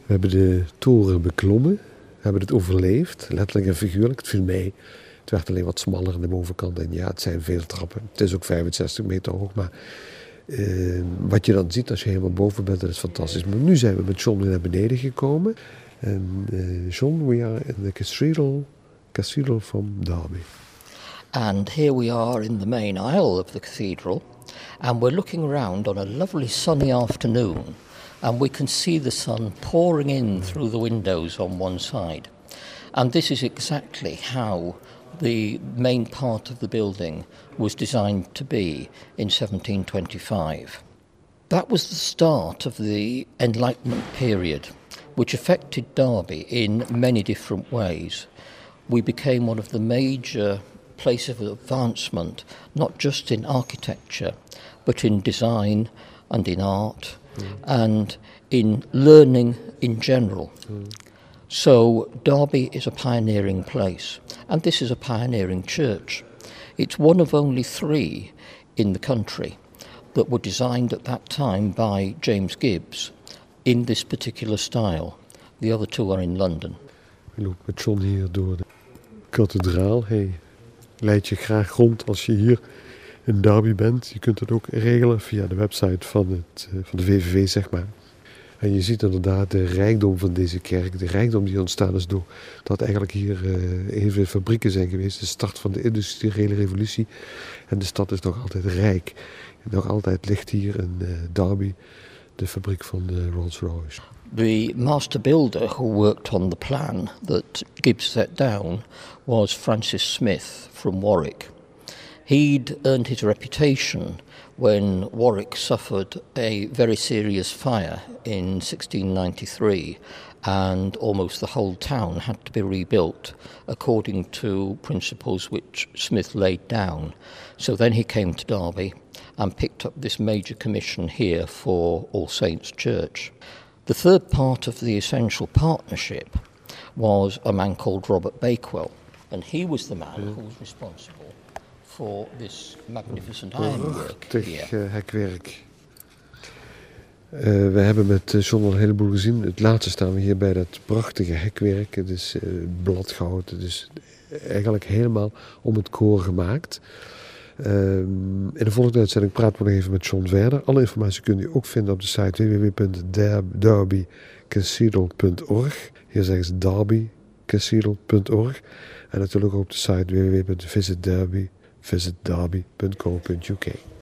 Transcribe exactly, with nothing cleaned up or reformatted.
We hebben de toren beklommen. We hebben het overleefd, letterlijk en figuurlijk. Het viel mee. Het werd alleen wat smaller aan de bovenkant. En ja, het zijn veel trappen. Het is ook vijfenzestig meter hoog. Maar uh, wat je dan ziet als je helemaal boven bent, dat is fantastisch. Maar nu zijn we met John weer naar beneden gekomen. En uh, John, we are in the cathedral, cathedral from Derby. And here we are in the main aisle of the cathedral. And we're looking around on a lovely sunny afternoon. And we can see the sun pouring in through the windows on one side. And this is exactly how the main part of the building was designed to be in seventeen twenty-five. That was the start of the Enlightenment period, which affected Derby in many different ways. We became one of the major places of advancement, not just in architecture, but in design and in art mm. and in learning in general. Mm. So Derby is a pioneering place, and this is a pioneering church. It's one of only three in the country that were designed at that time by James Gibbs in this particular style. The other two are in London. We lopen met John hier door de kathedraal. Hij leidt je graag rond als je hier in Derby bent. Je kunt het ook regelen via de website van, het, van de V V V, zeg maar. En je ziet inderdaad de rijkdom van deze kerk. De rijkdom die ontstaan is door dat eigenlijk hier uh, heel veel fabrieken zijn geweest. De start van de industriële revolutie. En de stad is nog altijd rijk. En nog altijd ligt hier in uh, Derby de fabriek van uh, Rolls-Royce. The master builder who worked on the plan that Gibbs set down was Francis Smith from Warwick. He'd earned his reputation when Warwick suffered a very serious fire in sixteen ninety-three, and almost the whole town had to be rebuilt according to principles which Smith laid down. So then he came to Derby and picked up this major commission here for All Saints Church. The third part of the essential partnership was a man called Robert Bakewell, and he was the man who was responsible for this magnificent ironwork here. Uh, hekwerk. Uh, we hebben met John al een heleboel gezien. Het laatste staan we hier bij dat prachtige hekwerk. Het is uh, bladgoud. Het is eigenlijk helemaal om het koor gemaakt. Uh, in de volgende uitzending praten we nog even met John verder. Alle informatie kun je ook vinden op de site w w w punt derby cathedral punt org. Hier zeggen ze derby cathedral punt org. En natuurlijk ook op de site w w w punt visit derby visit derby punt co punt u k.